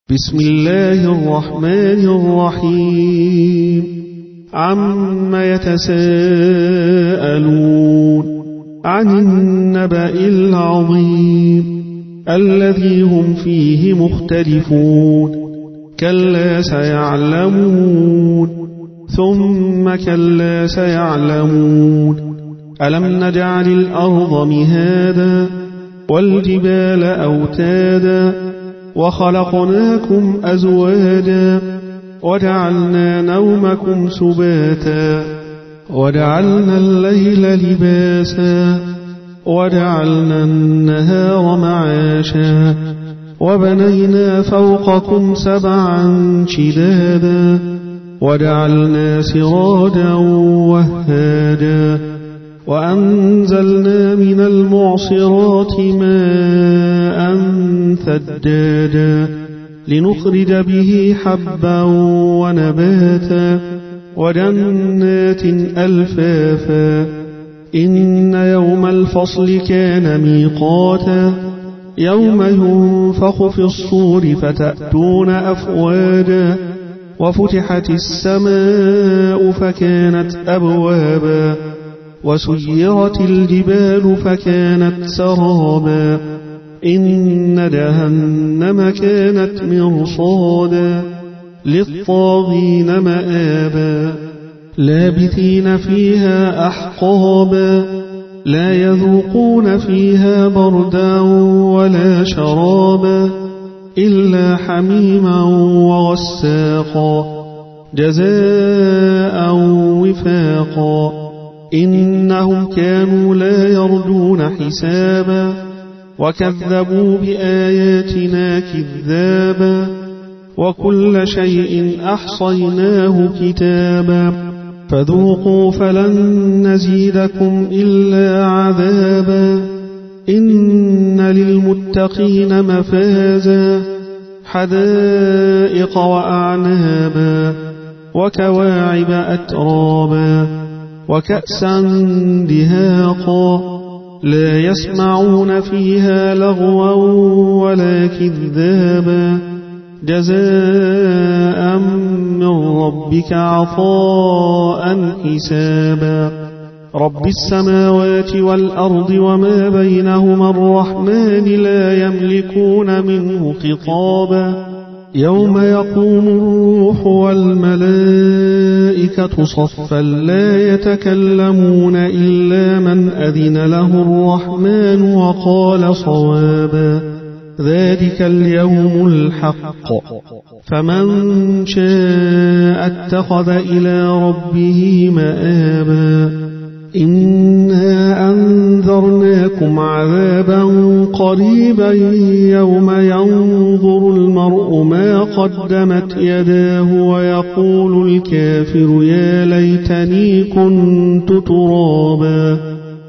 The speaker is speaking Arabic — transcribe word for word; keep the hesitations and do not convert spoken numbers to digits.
بسم الله الرحمن الرحيم عم يتساءلون عن النبأ العظيم الذي هم فيه مختلفون كلا سيعلمون ثم كلا سيعلمون ألم نجعل الأرض مهادا والجبال أوتادا وخلقناكم أزواجا وجعلنا نومكم سباتا وجعلنا الليل لباسا وجعلنا النهار معاشا وبنينا فوقكم سبعا شدادا وجعلنا سراجا وهاجا وأنزلنا من المعصرات ماء ثجاجا لنخرج به حبا ونباتا وجنات ألفافا إن يوم الفصل كان ميقاتا يوم ينفخ في الصور فتأتون أفواجا وفتحت السماء فكانت أبوابا وسيرت الجبال فكانت سرابا إن جهنم كانت مرصادا للطاغين مآبا لابثين فيها أحقابا لا يذوقون فيها بردا ولا شرابا إلا حميما وغساقا جزاء وفاقا إنهم كانوا لا يرجون حسابا وكذبوا بآياتنا كذابا وكل شيء أحصيناه كتابا فذوقوا فلن نزيدكم إلا عذابا إن للمتقين مفازا حدائق وأعنابا وكواعب أترابا وكأسا دهاقا لا يسمعون فيها لغوا ولا كذابا جزاء من ربك عطاء حسابا رب السماوات والأرض وما بينهما الرحمن لا يملكون منه خطابا يوم يقوم الروح والملائكة صفا لا يتكلمون إلا من أذن له الرحمن وقال صوابا ذلك اليوم الحق فمن شاء اتخذ إلى ربه مآبا إنا أنذرناكم عذابا قريبا يوم ينظر المرء ما قدمت يداه ويقول الكافر يا ليتني كنت ترابا